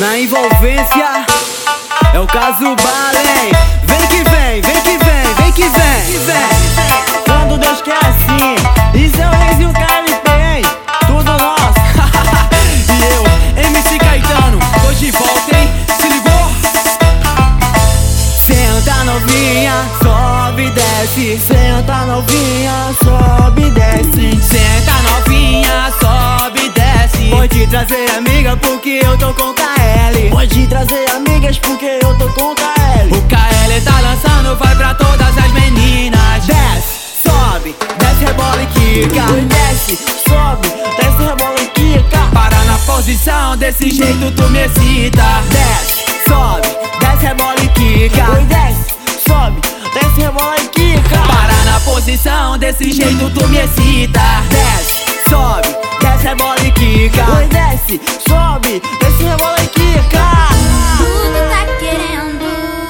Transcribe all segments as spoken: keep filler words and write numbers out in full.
na envolvência. É o caso Balém. Vem que vem, vem que vem, vem que vem, que vem. Quando Deus quer assim, e seu reis e o K L P, hein? Tudo nosso. E eu, M C Caetano, tô de volta, hein? Se ligou? Senta novinha, sobe e desce. Senta novinha, sobe e desce. Senta novinha, sobe e desce. Pode trazer amiga porque eu tô com K L. Pode trazer amigas porque eu tô com K L. O K L tá lançando, vai pra todas as meninas. Desce, sobe, desce, rebola e quica. Desce, sobe, desce, rebola e quica. Para na posição, desse jeito tu me excita. Desce, sobe, desce, rebola e quica. Oi, desce, sobe, desce, rebola e quica. Para na posição, desse jeito tu me excita. Desce, sobe, desce, rebola e quica. Oi, desce, sobe, desce, rebola e quica. Tudo tá querendo,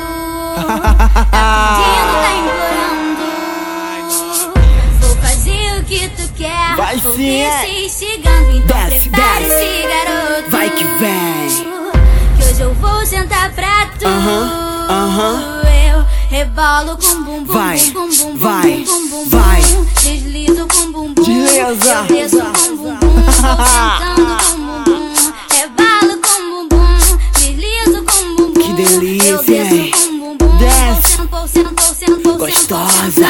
tá pedindo, tá implorando. Vou fazer o que tu quer. Vai vou sim, é. te instigando, então Desce, prepare-se, desce. garoto. Vai que vem. Que hoje eu vou sentar pra tu. Aham, aham. Eu rebolo com bum bum, Vai, bum bum, bum vai, bum, bum, bum, vai. bum. Deslizo com bum bum. Desliza. Eu desço com bum bum. Vou sentando com bum bum. Rebalo com bum bum. Deslizo com bum bum. Que delícia, Eu desço hein? com bum bum. Desce. Vou sento, vou sento, vou Gostosa.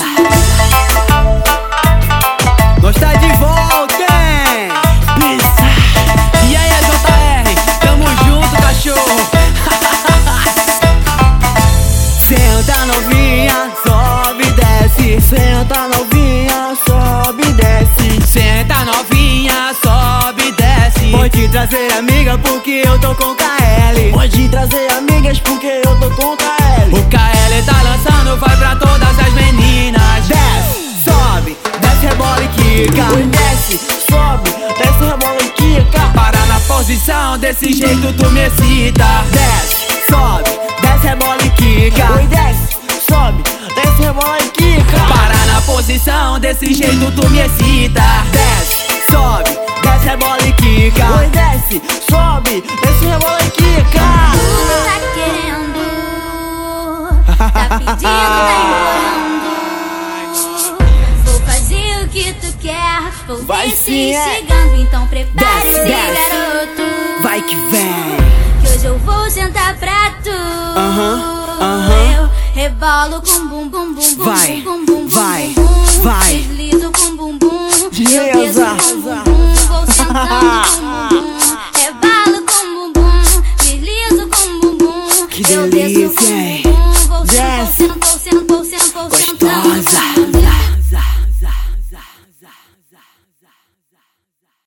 Nós tá de volta, hein? Pisa. E aí, J R, tamo junto, cachorro. Senta novinha, sobe e desce. Senta novinha, sobe e desce. Senta novinha, sobe e desce. Pode trazer amiga porque eu tô com K L. Pode trazer amigas porque eu tô com K L. O K L tá lançando, vai pra todas as meninas. Desce, sobe, desce, rebola e quica. Oi, desce, sobe, desce, rebola e quica. Para na posição, desse jeito tu me excita. Desce, sobe, desce, rebola e quica. Oi, desce, sobe, desce, rebola e quica. Para na posição, desse jeito tu me excita. Desce, sobe, desce, rebola e quica. Oi, desce, sobe, desce, rebola e quica. Tudo tá querendo, tá pedindo, tá implorando. Vou fazer o que tu quer, vou Vai te sim, é. instigando, então prepare-se, Desce, desce. garoto. Vai que vem. Que hoje eu vou sentar pra tu. Aham, aham. Eu rebolo com bum bum bum bum Vai, bum bum bum vai, bum, bum. vai. Deslizo com bum bum. Desliza. Eu desço com bum bum. Vou sentando com bum bum. Rebalo com bum bum. Deslizo com bum bum. Que Eu desço delícia, com hein? bum bum.